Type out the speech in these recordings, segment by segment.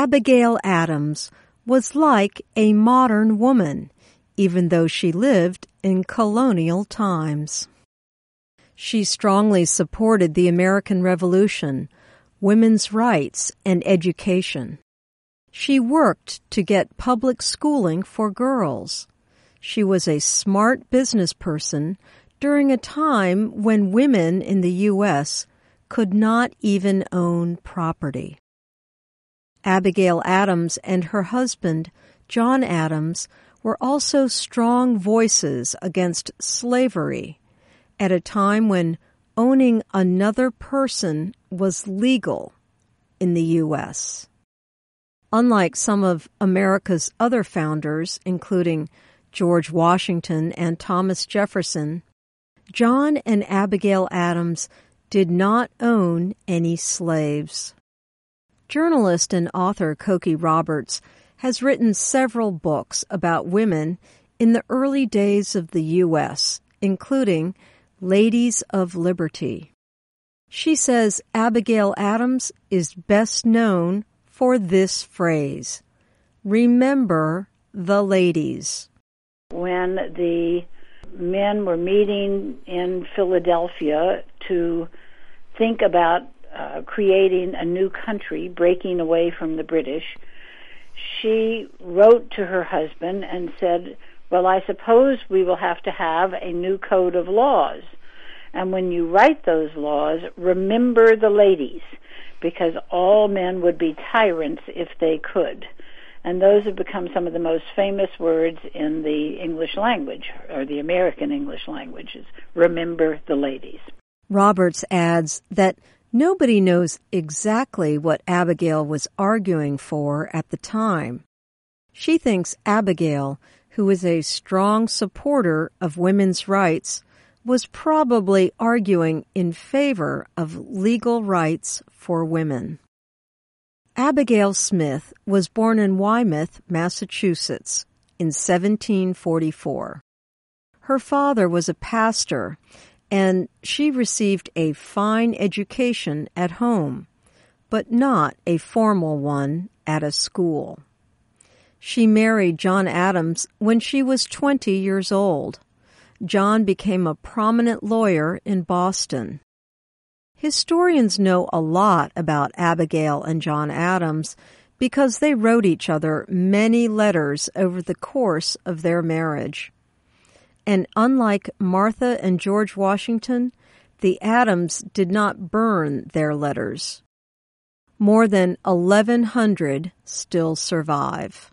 Abigail Adams was like a modern woman, even though she lived in colonial times. She strongly supported the American Revolution, women's rights, and education. She worked to get public schooling for girls. She was a smart business person during a time when women in the U.S. could not even own property. Abigail Adams and her husband, John Adams, were also strong voices against slavery at a time when owning another person was legal in the U.S. Unlike some of America's other founders, including George Washington and Thomas Jefferson, John and Abigail Adams did not own any slaves. Journalist and author Cokie Roberts has written several books about women in the early days of the U.S., including Ladies of Liberty. She says Abigail Adams is best known for this phrase, "Remember the ladies." When the men were meeting in Philadelphia to think about creating a new country, breaking away from the British, she wrote to her husband and said, well, I suppose we will have to have a new code of laws. And when you write those laws, remember the ladies, because all men would be tyrants if they could. And those have become some of the most famous words in the English language, or the American English language, is remember the ladies. Roberts adds that nobody knows exactly what Abigail was arguing for at the time. She thinks Abigail, who is a strong supporter of women's rights, was probably arguing in favor of legal rights for women. Abigail Smith was born in Weymouth, Massachusetts, in 1744. Her father was a pastor, and she received a fine education at home, but not a formal one at a school. She married John Adams when she was 20 years old. John became a prominent lawyer in Boston. Historians know a lot about Abigail and John Adams because they wrote each other many letters over the course of their marriage. And unlike Martha and George Washington, the Adams did not burn their letters. More than 1,100 still survive.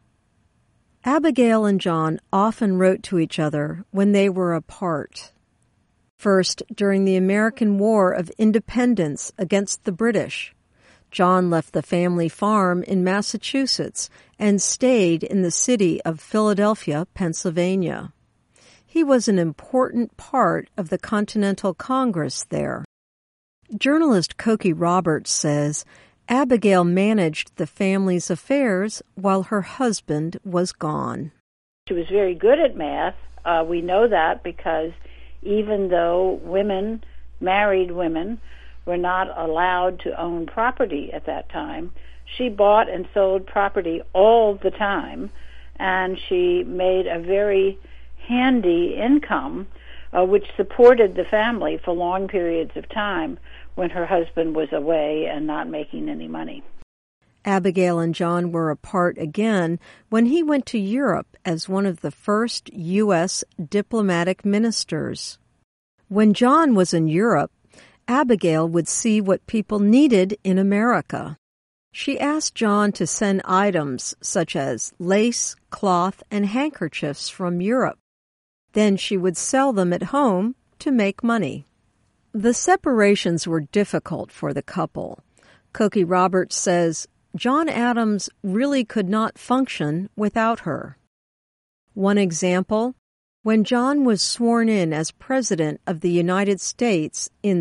Abigail and John often wrote to each other when they were apart. First, during the American War of Independence against the British, John left the family farm in Massachusetts and stayed in the city of Philadelphia, Pennsylvania. He was an important part of the Continental Congress there. Journalist Cokie Roberts says Abigail managed the family's affairs while her husband was gone. She was very good at math. We know that because even though married women, were not allowed to own property at that time, she bought and sold property all the time, and she made a very handy income which supported the family for long periods of time when her husband was away and not making any money. Abigail and John were apart again when he went to Europe as one of the first U.S. diplomatic ministers. When John was in Europe, Abigail would see what people needed in America. She asked John to send items such as lace, cloth, and handkerchiefs from Europe. Then she would sell them at home to make money. The separations were difficult for the couple. Cokie Roberts says John Adams really could not function without her. One example, when John was sworn in as President of the United States in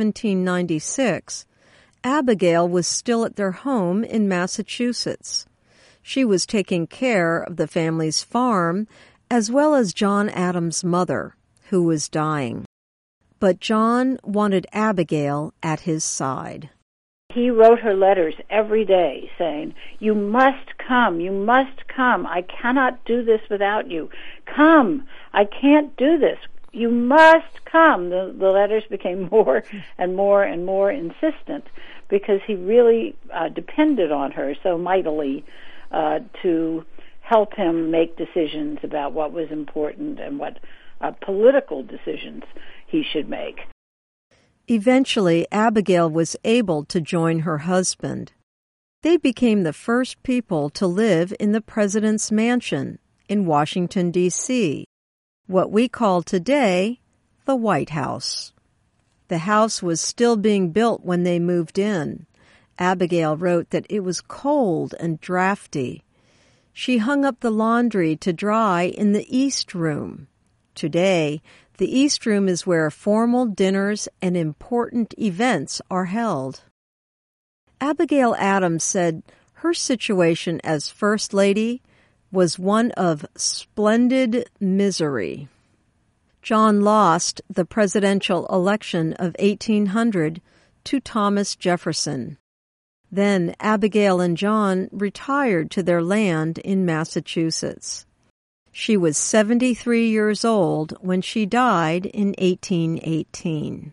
1796, Abigail was still at their home in Massachusetts. She was taking care of the family's farm as well as John Adams' mother, who was dying. But John wanted Abigail at his side. He wrote her letters every day saying, "You must come, you must come. I cannot do this without you. Come, I can't do this. You must come." The letters became more and more and more insistent because he really depended on her so mightily to help him make decisions about what was important and what political decisions he should make. Eventually, Abigail was able to join her husband. They became the first people to live in the president's mansion in Washington, D.C., what we call today the White House. The house was still being built when they moved in. Abigail wrote that it was cold and drafty. She hung up the laundry to dry in the East Room. Today, the East Room is where formal dinners and important events are held. Abigail Adams said her situation as First Lady was one of splendid misery. John lost the presidential election of 1800 to Thomas Jefferson. Then Abigail and John retired to their land in Massachusetts. She was 73 years old when she died in 1818.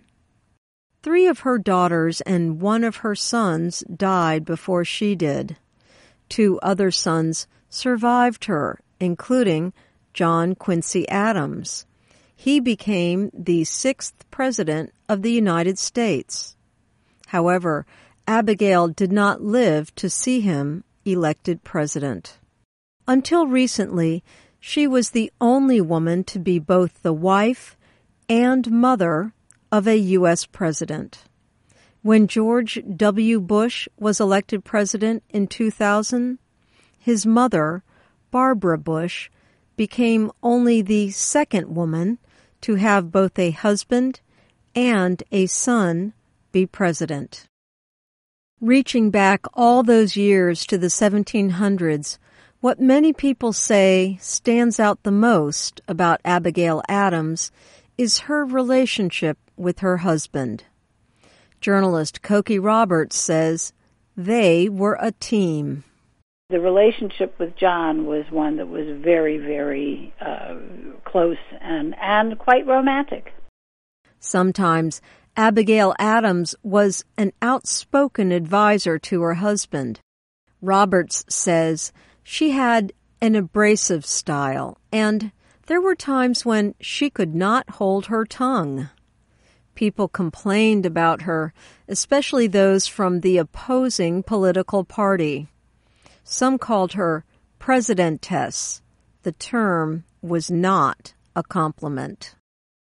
3 of her daughters and 1 of her sons died before she did. 2 other sons survived her, including John Quincy Adams. He became the 6th President of the United States. However, Abigail did not live to see him elected president. Until recently, she was the only woman to be both the wife and mother of a U.S. president. When George W. Bush was elected president in 2000, his mother, Barbara Bush, became only the second woman to have both a husband and a son be president. Reaching back all those years to the 1700s, what many people say stands out the most about Abigail Adams is her relationship with her husband. Journalist Cokie Roberts says they were a team. The relationship with John was one that was very, very close and quite romantic. Sometimes Abigail Adams was an outspoken advisor to her husband. Roberts says she had an abrasive style, and there were times when she could not hold her tongue. People complained about her, especially those from the opposing political party. Some called her presidentess. The term was not a compliment.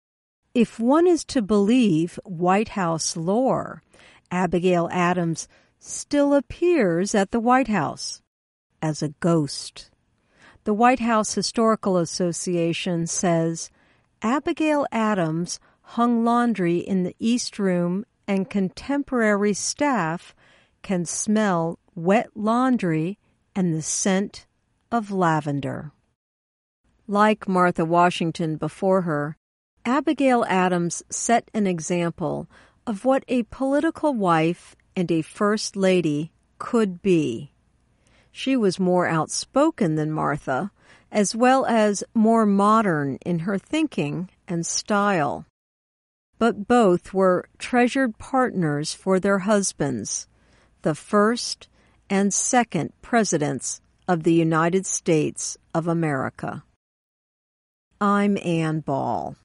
If one is to believe White House lore, Abigail Adams still appears at the White House as a ghost. The White House Historical Association says Abigail Adams hung laundry in the East Room and contemporary staff can smell wet laundry and the scent of lavender. Like Martha Washington before her, Abigail Adams set an example of what a political wife and a first lady could be. She was more outspoken than Martha, as well as more modern in her thinking and style. But both were treasured partners for their husbands, the first and second presidents of the United States of America. I'm Ann Ball.